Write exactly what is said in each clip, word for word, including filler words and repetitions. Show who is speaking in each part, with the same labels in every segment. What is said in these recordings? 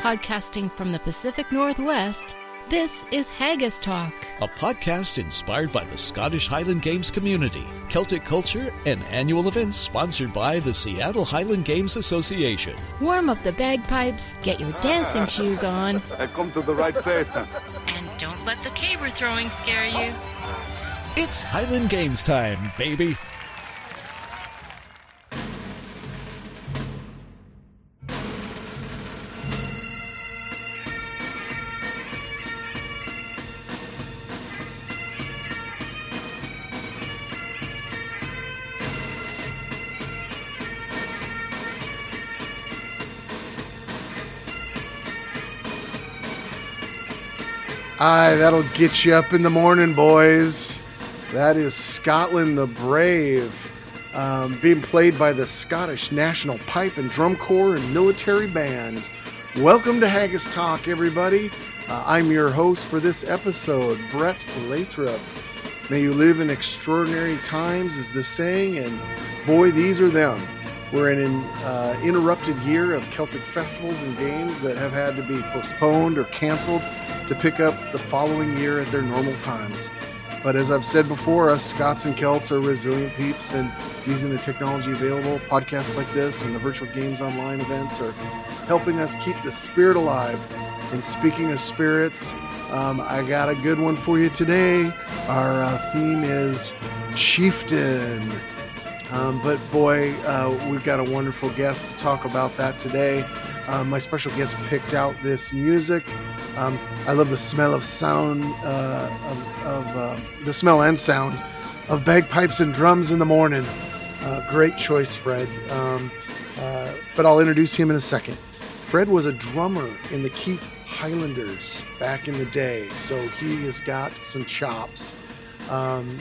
Speaker 1: Podcasting from the Pacific Northwest, this is Haggis Talk,
Speaker 2: a podcast inspired by the Scottish Highland Games community, Celtic culture, and annual events sponsored by the Seattle Highland Games Association.
Speaker 1: Warm up the bagpipes, get your dancing shoes on.
Speaker 3: I've come to the right place then.
Speaker 1: And don't let the caber throwing scare you.
Speaker 2: It's Highland Games time, baby.
Speaker 4: Aye, that'll get you up in the morning, boys. That is Scotland the Brave, um, being played by the Scottish National Pipe and Drum Corps and Military Band. Welcome to Haggis Talk, everybody. Uh, I'm your host for this episode, Brett Lathrop. May you live in extraordinary times, is the saying, and boy, these are them. We're in an uh, interrupted year of Celtic festivals and games that have had to be postponed or canceled to pick up the following year at their normal times. But as I've said before, us Scots and Celts are resilient peeps, and using the technology available, podcasts like this and the virtual games online events are helping us keep the spirit alive. And speaking of spirits, um, I got a good one for you today. Our uh, theme is Chieftain. Um, but boy, uh, we've got a wonderful guest to talk about that today. Uh, my special guest picked out this music. Um, I love the smell of sound, uh, of, of uh, the smell and sound of bagpipes and drums in the morning. Uh, great choice, Fred. Um, uh, but I'll introduce him in a second. Fred was a drummer in the Keith Highlanders back in the day, so he has got some chops. Um,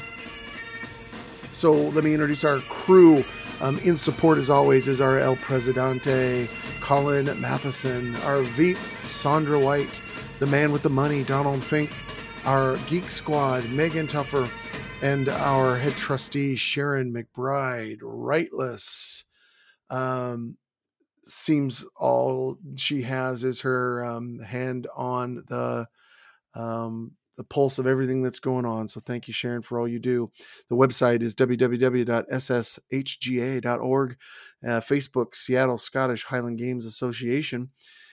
Speaker 4: so let me introduce our crew. Um, in support, as always, is our El Presidente, Colin Matheson, our Veep, Sandra White, the man with the money, Donald Fink, our Geek Squad, Megan Tuffer, and our head trustee, Sharon McBride, Rightless. Um, seems all she has is her um, hand on the um, the pulse of everything that's going on. So thank you, Sharon, for all you do. The website is w w w dot s s h g a dot org. Uh, Facebook, Seattle Scottish Highland Games Association.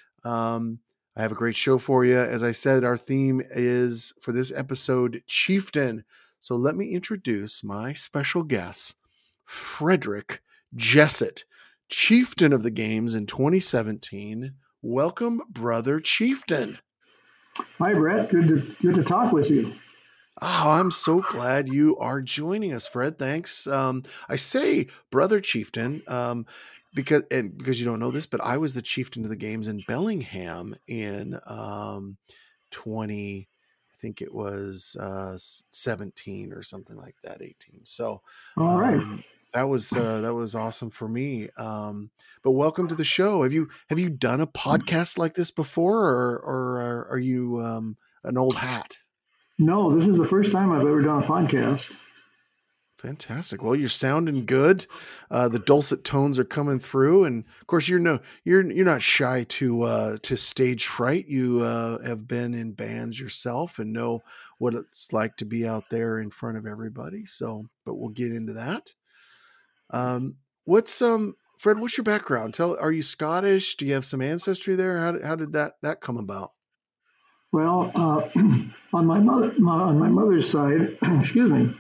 Speaker 4: Um, I have a great show for you. As I said, our theme is for this episode, Chieftain. So let me introduce my special guest, Frederick Jessett, Chieftain of the Games in twenty seventeen. Welcome, Brother Chieftain.
Speaker 5: Hi, Brett. Good to good to talk with you.
Speaker 4: Oh, I'm so glad you are joining us, Fred. Thanks. Um, I say Brother Chieftain um, because and because you don't know this, but I was the Chieftain of the Games in Bellingham in um, twenty. I think it was uh, seventeen or something like that, eighteen. So,
Speaker 5: all right.
Speaker 4: Um, that was uh, that was awesome for me. Um, but welcome to the show. Have you have you done a podcast like this before, or or are, are you um, an old hat?
Speaker 5: No, this is the first time I've ever done a podcast.
Speaker 4: Fantastic. Well, you're sounding good. Uh, the dulcet tones are coming through, and of course, you're no you're you're not shy to uh, to stage fright. You uh, have been in bands yourself and know what it's like to be out there in front of everybody. So, but we'll get into that. Um, what's um, Fred? What's your background? Tell. Are you Scottish? Do you have some ancestry there? How did, how did that that come about?
Speaker 5: Well, uh, on my mother my, on my mother's side, excuse me,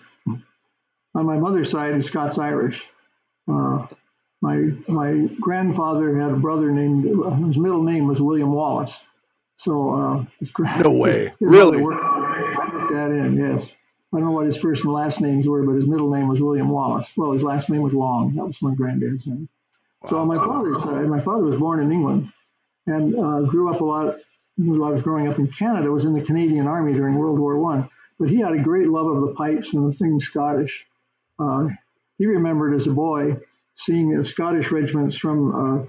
Speaker 5: on my mother's side is Scots Irish. Uh, my my grandfather had a brother named whose middle name was William Wallace. So uh, his grand,
Speaker 4: no way,
Speaker 5: his
Speaker 4: really?
Speaker 5: Worked, worked that in, yes. I don't know what his first and last names were, but his middle name was William Wallace. Well, his last name was Long. That was my granddad's name. Wow. So on my father's side, my father was born in England and uh, grew up a lot. While I was growing up in Canada, was in the Canadian Army during World War One. But he had a great love of the pipes and the things Scottish. Uh, he remembered as a boy seeing the Scottish regiments from uh,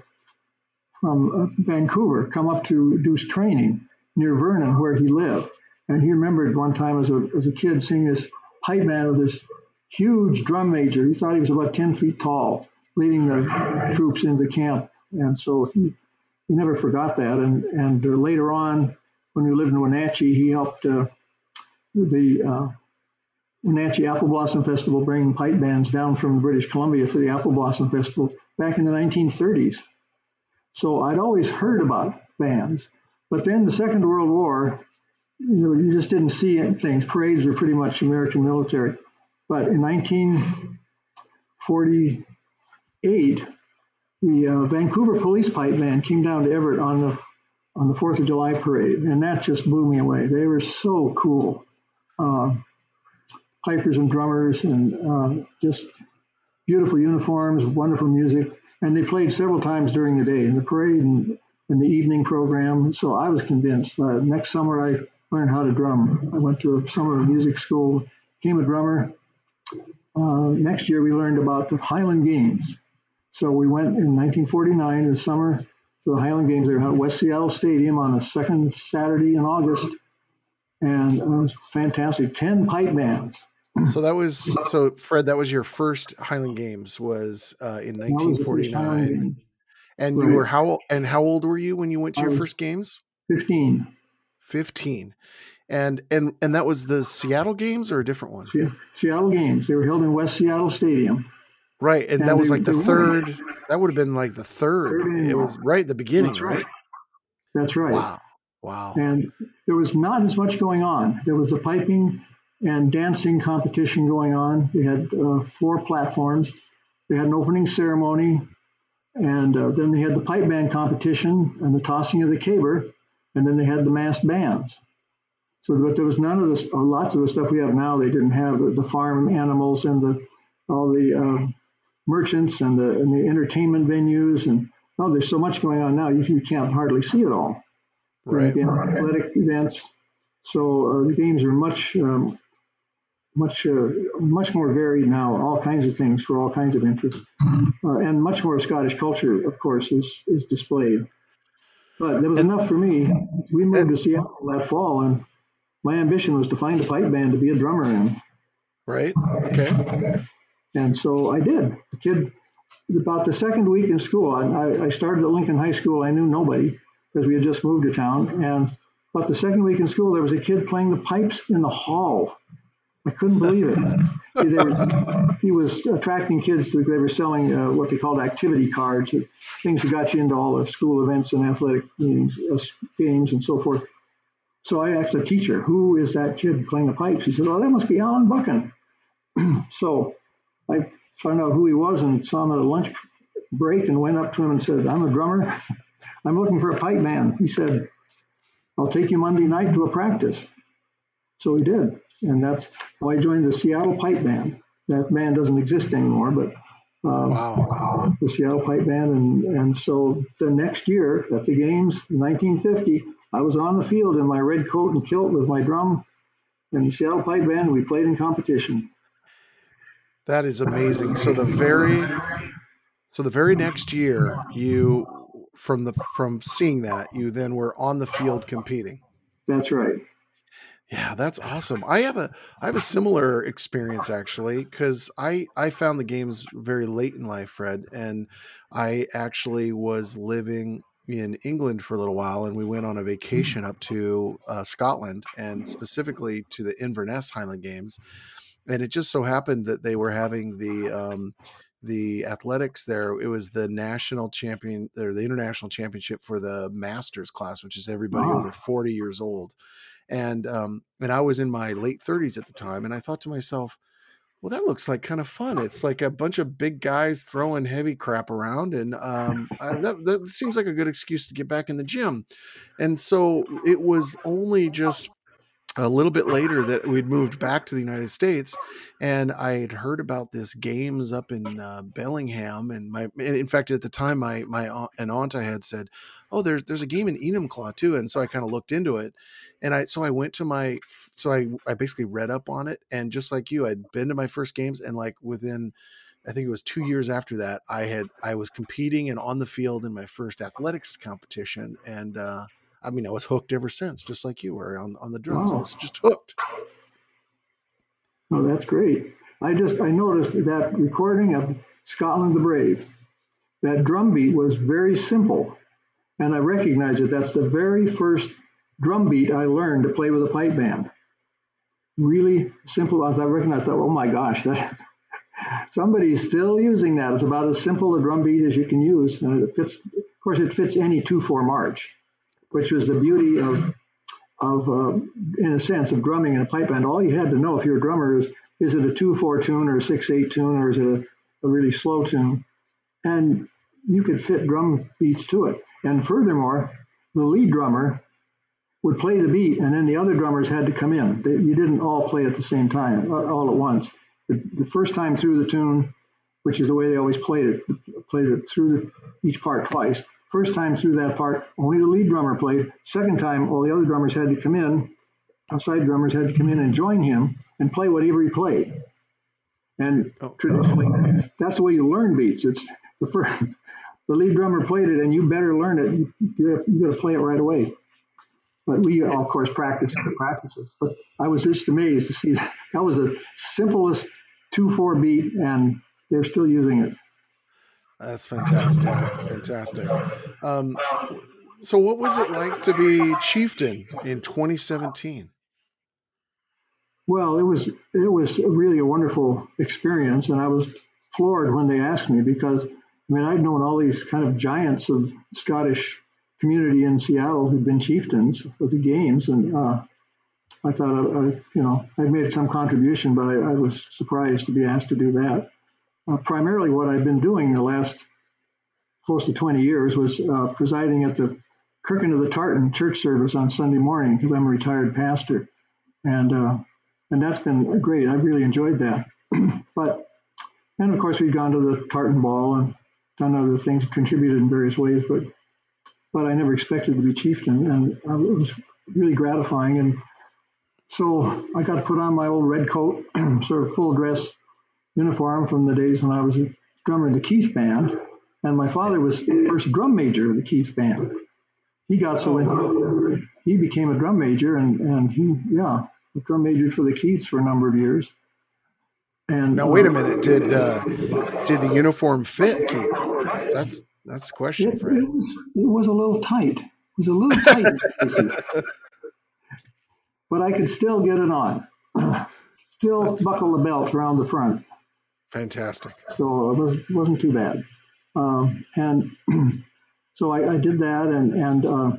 Speaker 5: from uh, Vancouver come up to do training near Vernon, where he lived. And he remembered one time as a as a kid seeing this pipe man with this huge drum major. He thought he was about ten feet tall, leading the troops into camp. And so he he never forgot that. And and uh, later on, when we lived in Wenatchee, he helped uh, the uh, Wenatchee Apple Blossom Festival bring pipe bands down from British Columbia for the Apple Blossom Festival back in the nineteen thirties. So I'd always heard about bands. But then the Second World War, you know, you just didn't see things. Parades were pretty much American military. But in nineteen forty-eight, the uh, Vancouver Police Pipe Band came down to Everett on the on the Fourth of July parade, and that just blew me away. They were so cool. Uh, pipers and drummers, and uh, just beautiful uniforms, wonderful music. And they played several times during the day in the parade and in the evening program. So I was convinced. Uh, next summer, I learned how to drum. I went to a summer music school, became a drummer. Uh, next year, we learned about the Highland Games. So we went in nineteen forty-nine in the summer to the Highland Games. They were at West Seattle Stadium on the second Saturday in August. And uh, it was fantastic. ten pipe bands.
Speaker 4: So that was, so Fred, that was your first Highland Games was uh, in nineteen forty-nine. And right. you were how, and how old were you when you went to I your first games?
Speaker 5: fifteen.
Speaker 4: fifteen. And, and, and that was the Seattle Games or a different one?
Speaker 5: Se- Seattle Games. They were held in West Seattle Stadium.
Speaker 4: Right. And, and that they, was like the third, won. That would have been like the third. third it was right at the beginning, That's right. right?
Speaker 5: That's right.
Speaker 4: Wow. Wow.
Speaker 5: And there was not as much going on. There was the piping and dancing competition going on. They had uh, four platforms. They had an opening ceremony, and uh, then they had the pipe band competition and the tossing of the caber, and then they had the massed bands. So, but there was none of this. Uh, lots of the stuff we have now. They didn't have the, the farm animals and the all the uh, merchants and the and the entertainment venues, and oh, there's so much going on now. You, you can't hardly see it all.
Speaker 4: Right.
Speaker 5: Again, athletic events. So uh, the games are much. Um, much uh, much more varied now, all kinds of things for all kinds of interests. Uh, and much more Scottish culture, of course, is is displayed. But there was and, enough for me. We moved and, to Seattle that fall, and my ambition was to find a pipe band to be a drummer in.
Speaker 4: Right, okay.
Speaker 5: And so I did. The kid, about the second week in school, I, I started at Lincoln High School. I knew nobody because we had just moved to town. And about the second week in school, there was a kid playing the pipes in the hall. I couldn't believe it. They were, he was attracting kids. To, they were selling uh, what they called activity cards, things that got you into all the school events and athletic meetings, uh, games, and so forth. So I asked the teacher, "Who is that kid playing the pipes?" He said, "Oh, that must be Alan Buchan." So I found out who he was and saw him at a lunch break and went up to him and said, "I'm a drummer. I'm looking for a pipe band." He said, "I'll take you Monday night to a practice." So he did. And that's how I joined the Seattle Pipe Band. That band doesn't exist anymore, but um,
Speaker 4: wow.
Speaker 5: the Seattle Pipe Band. And, and so the next year at the games, in nineteen fifty, I was on the field in my red coat and kilt with my drum and the Seattle Pipe Band, and we played in competition.
Speaker 4: That is amazing. So the very, so the very next year, you from the from seeing that, you then were on the field competing.
Speaker 5: That's right.
Speaker 4: Yeah, that's awesome. I have a I have a similar experience actually, because I I found the games very late in life, Fred, and I actually was living in England for a little while, and we went on a vacation up to uh, Scotland, and specifically to the Inverness Highland Games, and it just so happened that they were having the um, the athletics there. It was the national champion or the international championship for the masters class, which is everybody wow. over forty years old. And um, and I was in my late thirties at the time, and I thought to myself, well, that looks like kind of fun. It's like a bunch of big guys throwing heavy crap around, and um, I, that, that seems like a good excuse to get back in the gym. And so it was only just a little bit later that we'd moved back to the United States, and I had heard about this games up in uh, Bellingham, and my, and in fact, at the time, my my aunt, an aunt I had said, "Oh, there's there's a game in Enumclaw too," and so I kind of looked into it, and I so I went to my so I I basically read up on it, and just like you, I'd been to my first games, and like within, I think it was two years after that, I had I was competing and on the field in my first athletics competition, and uh, I mean, I was hooked ever since, just like you were on, on the drums. Oh. I was just hooked.
Speaker 5: Oh, that's great. I just, I noticed that recording of Scotland the Brave, that drum beat was very simple. And I recognize that that's the very first drum beat I learned to play with a pipe band. Really simple. I recognized that, oh my gosh, that somebody's still using that. It's about as simple a drum beat as you can use. And it fits, of course, it fits any two four march, which was the beauty of, of uh, in a sense, of drumming in a pipe band. All you had to know if you're a drummer is, is it a two four tune or a six eight tune, or is it a, a really slow tune? And you could fit drum beats to it. And furthermore, the lead drummer would play the beat, and then the other drummers had to come in. They, you didn't all play at the same time, all at once. The, the first time through the tune, which is the way they always played it, played it through the, each part twice. First time through that part, only the lead drummer played. Second time, all the other drummers had to come in, outside drummers had to come in and join him and play whatever he played. And oh, traditionally, okay. That's the way you learn beats. It's the first, the lead drummer played it, and you better learn it. You, you, you got to play it right away. But we, of course, practice the practices. But I was just amazed to see that, that was the simplest two four beat, and they're still using it.
Speaker 4: That's fantastic. Fantastic. Um, so what was it like to be chieftain in twenty seventeen?
Speaker 5: Well, it was it was really a wonderful experience, and I was floored when they asked me, because, I mean, I'd known all these kind of giants of Scottish community in Seattle who'd been chieftains of the games, and uh, I thought, I, I, you know, I'd made some contribution, but I, I was surprised to be asked to do that. Uh, primarily what I've been doing the last close to twenty years was uh, presiding at the Kirkin of the Tartan church service on Sunday morning, because I'm a retired pastor. And uh, and that's been great. I really enjoyed that. But, and of course, we've gone to the Tartan Ball and done other things, contributed in various ways, but but I never expected to be chieftain, and uh, it was really gratifying. And so I got to put on my old red coat, sort of full dress uniform from the days when I was a drummer in the Keith Band, and my father was the first drum major of the Keith Band. He got so in, he became a drum major, and and he yeah, drum majored for the Keiths for a number of years. And
Speaker 4: now wait a minute, did uh, did the uniform fit, Keith? That's that's the question,
Speaker 5: it,
Speaker 4: Fred.
Speaker 5: It was, it was a little tight. It was a little tight, but I could still get it on. Still that's buckle the belt around the front.
Speaker 4: Fantastic.
Speaker 5: So it was wasn't too bad. Um, and so I, I did that, and and uh,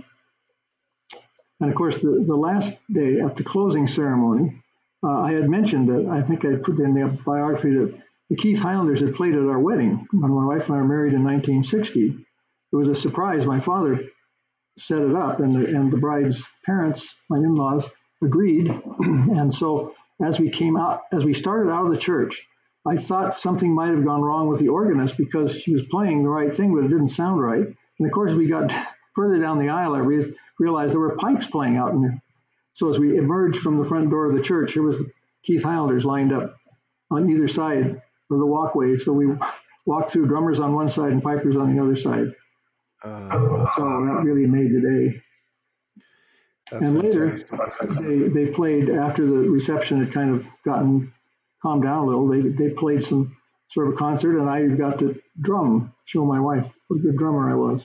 Speaker 5: and of course the, the last day at the closing ceremony, uh, I had mentioned that I think I put in the biography that the Keith Highlanders had played at our wedding when my wife and I were married in nineteen sixty. It was a surprise. My father set it up, and the, and the bride's parents, my in-laws, agreed. And so as we came out, as we started out of the church, I thought something might have gone wrong with the organist, because she was playing the right thing, but it didn't sound right. And of course, we got further down the aisle, I re- realized there were pipes playing out in there. So as we emerged from the front door of the church, there was the Keith Highlanders lined up on either side of the walkway. So we walked through, drummers on one side and pipers on the other side. Uh, so that really made the day.
Speaker 4: That's
Speaker 5: and later,
Speaker 4: fantastic.
Speaker 5: they, they played, after the reception had kind of gotten calmed down a little, they they played some sort of a concert, and I got to drum, show my wife what a good drummer I was.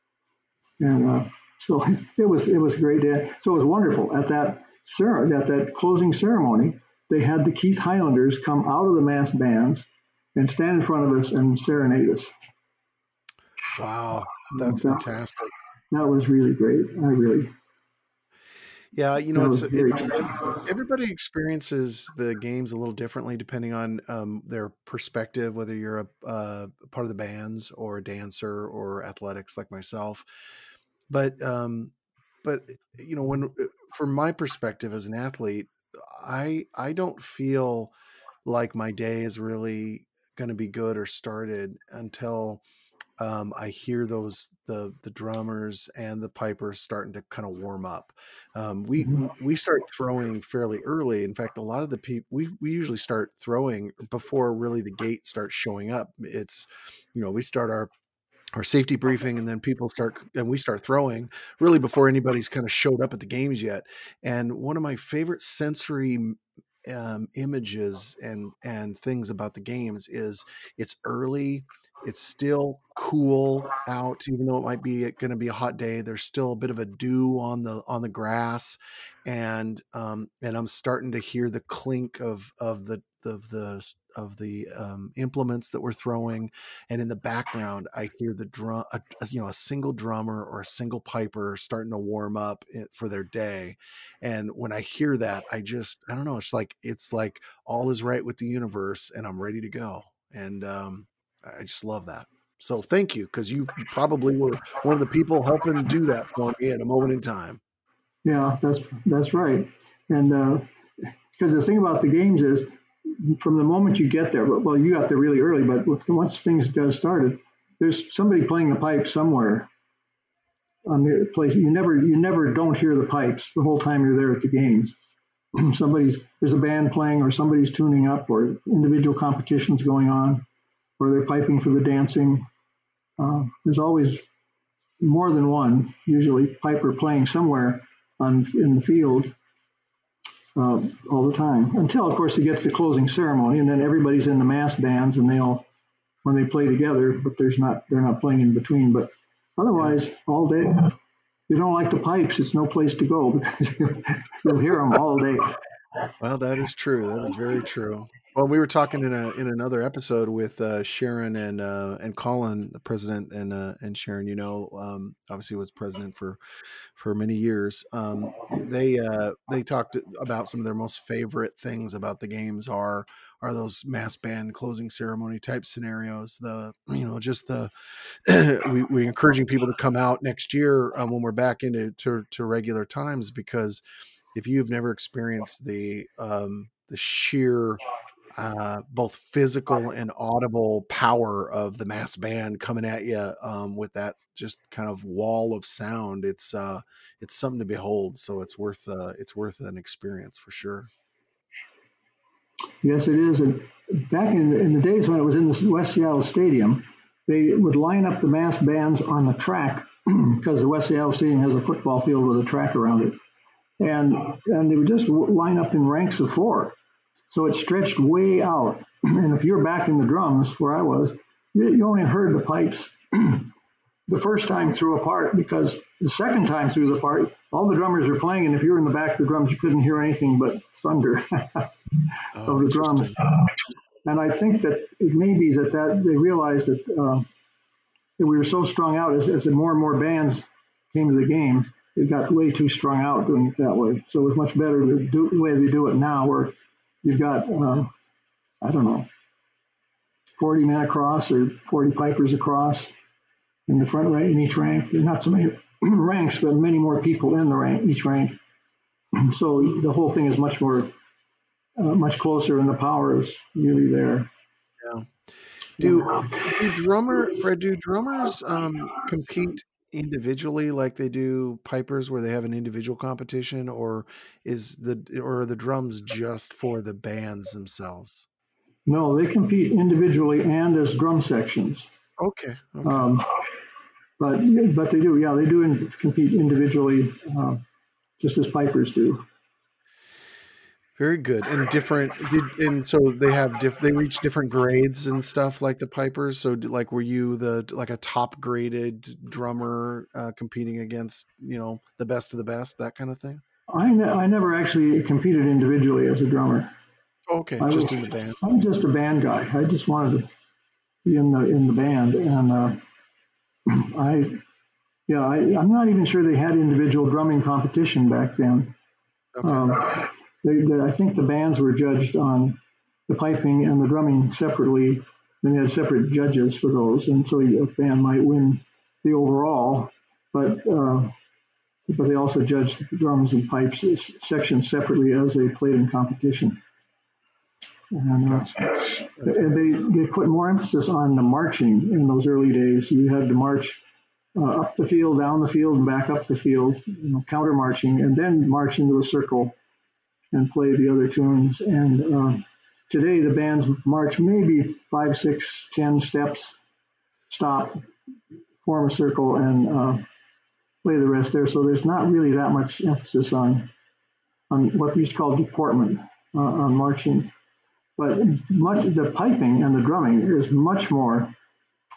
Speaker 5: And uh, so it was it was a great day. So it was wonderful. At that cer- at that closing ceremony, they had the Keith Highlanders come out of the mass bands and stand in front of us and serenade us.
Speaker 4: Wow, that's
Speaker 5: that,
Speaker 4: fantastic.
Speaker 5: That was really great. I really.
Speaker 4: Yeah, you know, it's it, everybody experiences the games a little differently depending on um, their perspective, whether you're a, uh, part of the bands or a dancer or athletics like myself. But, um, but you know, when from my perspective as an athlete, I I don't feel like my day is really going to be good or started until Um, I hear those the the drummers and the pipers starting to kind of warm up. Um, we
Speaker 5: Mm-hmm.
Speaker 4: we start throwing fairly early. In fact, a lot of the people we we usually start throwing before really the gate starts showing up. It's, you know, we start our our safety briefing, and then people start and we start throwing really before anybody's kind of showed up at the games yet. And one of my favorite sensory um, images and and things about the games is it's early. it's still cool out, even though it might be going to be a hot day. There's still a bit of a dew on the on the grass, and um, and I'm starting to hear the clink of of the of the of the um, implements that we're throwing, and in the background I hear the drum, a, you know, a single drummer or a single piper starting to warm up for their day. And when I hear that, I just I don't know. It's like it's like all is right with the universe, and I'm ready to go. And um, I just love that. So thank you, because you probably were one of the people helping do that for me at a moment in time.
Speaker 5: Yeah, that's that's right. And because uh, the thing about the games is, from the moment you get there, well, you got there really early, but once things got started, there's somebody playing the pipe somewhere on the place. You never you never don't hear the pipes the whole time you're there at the games. Somebody's there's a band playing, or somebody's tuning up, or individual competitions going on, or they're piping for the dancing. Uh, there's always more than one, usually piper playing somewhere on in the field uh, all the time. Until, of course, you get to the closing ceremony, and then everybody's in the mass bands, and they all when they play together, but there's not they're not playing in between. But otherwise, all day. If you don't like the pipes, it's no place to go, because you'll hear them all day.
Speaker 4: Well, that is true. That is very true. Well, we were talking in a in another episode with uh, Sharon and uh, and Colin, the president, and uh, and Sharon. You know, um, obviously was president for for many years. Um, they uh, they talked about some of their most favorite things about the games are are those mass band closing ceremony type scenarios. The you know just the we we encouraging people to come out next year um, when we're back into to, to regular times, because if you've never experienced the um, the sheer uh, both physical and audible power of the mass band coming at you um, with that just kind of wall of sound, it's uh, it's something to behold. So it's worth uh, it's worth an experience for sure.
Speaker 5: Yes, it is. And back in, in the days when it was in the West Seattle Stadium, they would line up the mass bands on the track, because the West Seattle Stadium has a football field with a track around it. And and they would just line up in ranks of four. So it stretched way out. And if you're back in the drums, where I was, you, you only heard the pipes the first time through a part, because the second time through the part, all the drummers are playing, and if you're in the back of the drums, you couldn't hear anything but thunder
Speaker 4: oh,
Speaker 5: of the drums. And I think that it may be that, that they realized that, uh, that we were so strung out as, as more and more bands came to the games. It got way too strung out doing it that way. So it was much better to do the way they do it now, where you've got, um, I don't know, forty men across or forty pipers across in the front rank, in each rank. There's not so many ranks, but many more people in the rank, each rank. So the whole thing is much more, uh, much closer, and the power is really there.
Speaker 4: Yeah. Do do drummer Fred? Do drummers um, compete individually like they do pipers, where they have an individual competition, or is the or are the drums just for the bands themselves?
Speaker 5: No, they compete individually and as drum sections.
Speaker 4: Okay. okay.
Speaker 5: Um, but but they do, yeah, they do in, compete individually, uh, just as pipers do.
Speaker 4: Very good. And different, and so they have diff, they reach different grades and stuff like the pipers. So like, were you the like a top graded drummer uh, competing against, you know, the best of the best, that kind of thing?
Speaker 5: I, ne- I never actually competed individually as a drummer.
Speaker 4: Okay,
Speaker 5: I
Speaker 4: just
Speaker 5: was,
Speaker 4: in the band.
Speaker 5: I'm just a band guy. I just wanted to be in the in the band, and uh, I, yeah, I, I'm not even sure they had individual drumming competition back then.
Speaker 4: Okay.
Speaker 5: Um, they, they, I think the bands were judged on the piping and the drumming separately, and they had separate judges for those, and so a band might win the overall, but uh, but they also judged the drums and pipes sections separately as they played in competition. And uh,
Speaker 4: gotcha.
Speaker 5: they they put more emphasis on the marching in those early days. You had to march uh, up the field, down the field, and back up the field, you know, counter marching, and then march into a circle and play the other tunes. And uh, today the bands march maybe five, six, ten steps, stop, form a circle, and uh, play the rest there. So there's not really that much emphasis on on what we used to call deportment, uh, on marching. But much, the piping and the drumming is much more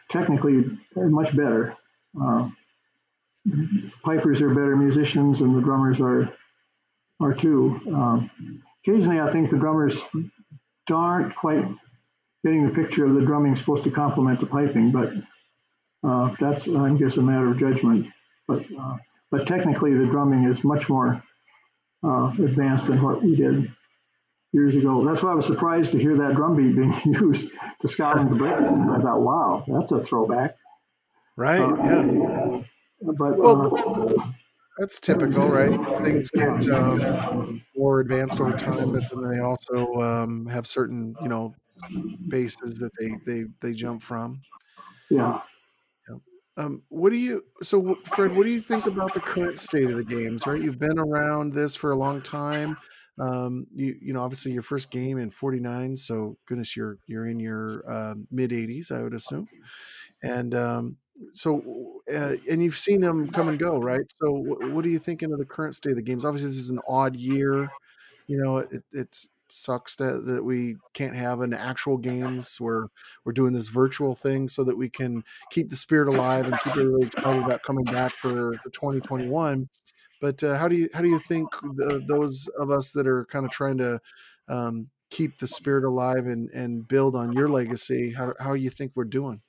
Speaker 5: technically much better. Uh, pipers are better musicians, and the drummers are are too. Um, occasionally, I think the drummers aren't quite getting the picture of the drumming supposed to complement the piping, but uh, that's, I guess, a matter of judgment. But uh, but technically, the drumming is much more uh, advanced than what we did years ago. That's why I was surprised to hear that drum beat being used to Scotland the Brave. I thought, wow, that's a throwback.
Speaker 4: Right,
Speaker 5: uh,
Speaker 4: yeah.
Speaker 5: But
Speaker 4: Well,
Speaker 5: uh,
Speaker 4: that's typical, right? Things get um, more advanced over time, but then they also um, have certain, you know, bases that they they they jump from.
Speaker 5: yeah.
Speaker 4: Yeah. Um, what do you so wh- Fred, what do you think about the current state of the games, right? You've been around this for a long time. Um, you you know, obviously your first game in forty-nine, so goodness, you're you're in your um, mid eighties, I would assume. And um, so uh, and you've seen them come and go, right? So wh- what are you thinking of the current state of the games? Obviously, this is an odd year. You know, it it sucks that, that we can't have an actual games where we're doing this virtual thing so that we can keep the spirit alive and keep everybody excited about coming back for, for twenty twenty-one. But uh, how do you how do you think the, those of us that are kind of trying to um, keep the spirit alive and, and build on your legacy, how how you think we're doing?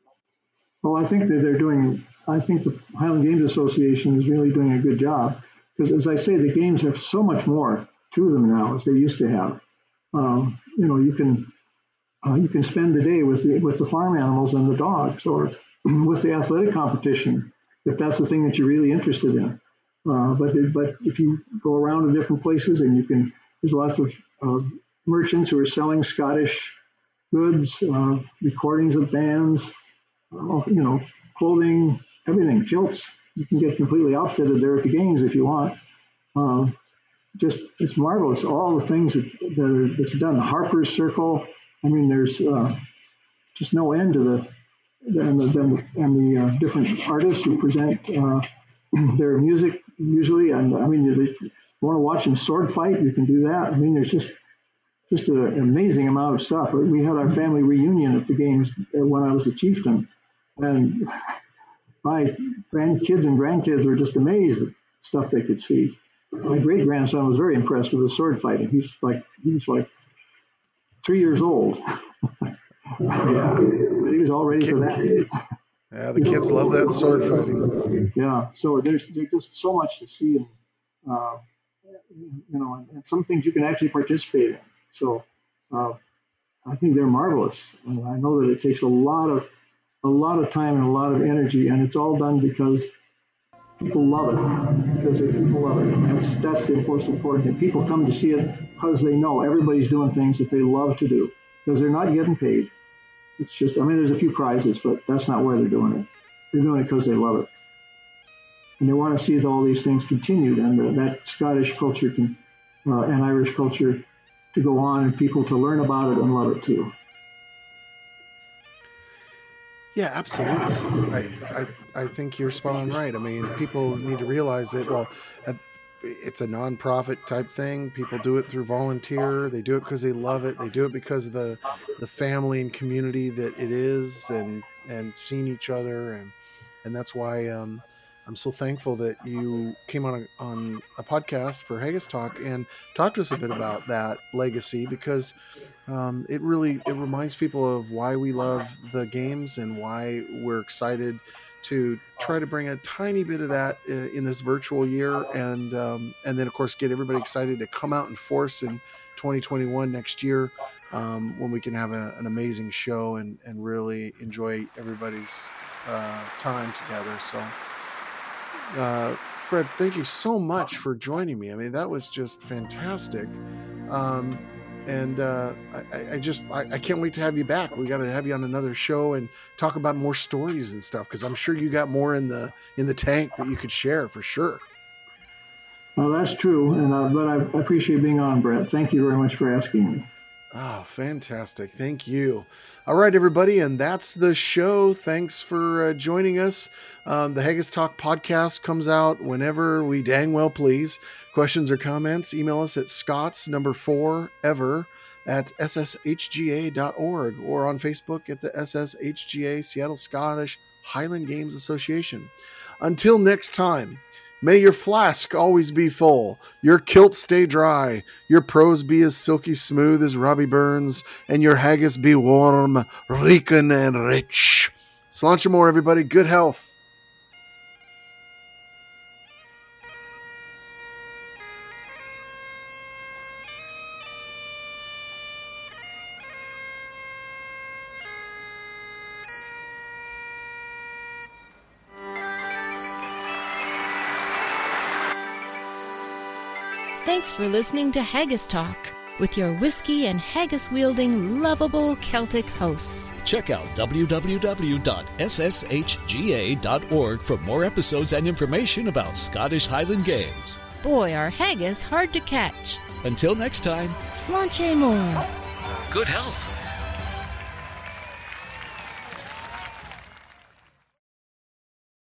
Speaker 5: Well, I think that they're doing, I think the Highland Games Association is really doing a good job because, as I say, the games have so much more to them now as they used to have. Um, you know, you can uh, you can spend the day with the, with the farm animals and the dogs, or with the athletic competition, if that's the thing that you're really interested in. Uh, but but if you go around to different places, and you can, there's lots of uh, merchants who are selling Scottish goods, uh, recordings of bands, uh, you know, clothing, everything, kilts. You can get completely outfitted there at the games if you want. Um, just it's marvelous, all the things that, that are, that's done. The Harper's Circle. I mean, there's uh, just no end to the and the, and the uh, different artists who present uh, their music usually. And I mean, if you want to watch them sword fight, you can do that. I mean, there's just just an amazing amount of stuff. We had our family reunion at the games when I was a chieftain, and my grandkids and grandkids were just amazed at stuff they could see. My great grandson was very impressed with the sword fighting. He's like he was like three years old.
Speaker 4: Oh yeah,
Speaker 5: But he was all ready
Speaker 4: kid,
Speaker 5: for that.
Speaker 4: yeah, the kids love that sword fighting.
Speaker 5: Yeah, so there's there's just so much to see, and uh, you know, and, and some things you can actually participate in. So uh, I think they're marvelous, and I know that it takes a lot of a lot of time and a lot of energy, and it's all done because people love it. Because people love it. That's that's the most important thing. People come to see it because they know everybody's doing things that they love to do because they're not getting paid. It's just, I mean, there's a few prizes, but that's not why they're doing it. They're doing it because they love it. And they want to see all these things continued, and the, that Scottish culture can, uh, and Irish culture to go on, and people to learn about it and love it too.
Speaker 4: Yeah, absolutely. I, I I think you're spot on right. I mean, people need to realize that, well, it's a nonprofit type thing. People do it through volunteer. They do it because they love it. They do it because of the the family and community that it is, and and seeing each other, and and that's why um, I'm so thankful that you came on a, on a podcast for Haggis Talk and talked to us a bit about that legacy, because um, it really it reminds people of why we love the games and why we're excited to try to bring a tiny bit of that in this virtual year, and um, and then of course get everybody excited to come out in force in twenty twenty-one next year, um, when we can have a, an amazing show and and really enjoy everybody's uh, time together. So, uh, Fred, thank you so much for joining me. I mean, that was just fantastic. Um, And uh, I, I just I, I can't wait to have you back. We got to have you on another show and talk about more stories and stuff, because I'm sure you got more in the in the tank that you could share for sure.
Speaker 5: Well, that's true, and uh, but I appreciate being on, Brett. Thank you very much for asking me.
Speaker 4: Oh, fantastic. Thank you. All right, everybody. And that's the show. Thanks for uh, joining us. Um, the Haggis Talk podcast comes out whenever we dang well please. Questions or comments, email us at Scott's number four ever at s s h g a dot org or on Facebook at the S S H G A Seattle Scottish Highland Games Association. Until next time, may your flask always be full, your kilt stay dry, your prose be as silky smooth as Robbie Burns, and your haggis be warm, reeking, and rich. Sláinte mór, everybody. Good health.
Speaker 1: Thanks for listening to Haggis Talk with your whiskey and haggis-wielding, lovable Celtic hosts.
Speaker 2: Check out w w w dot s s h g a dot org for more episodes and information about Scottish Highland Games.
Speaker 1: Boy, are haggis hard to catch.
Speaker 2: Until next time,
Speaker 1: Sláinte mór.
Speaker 2: good health.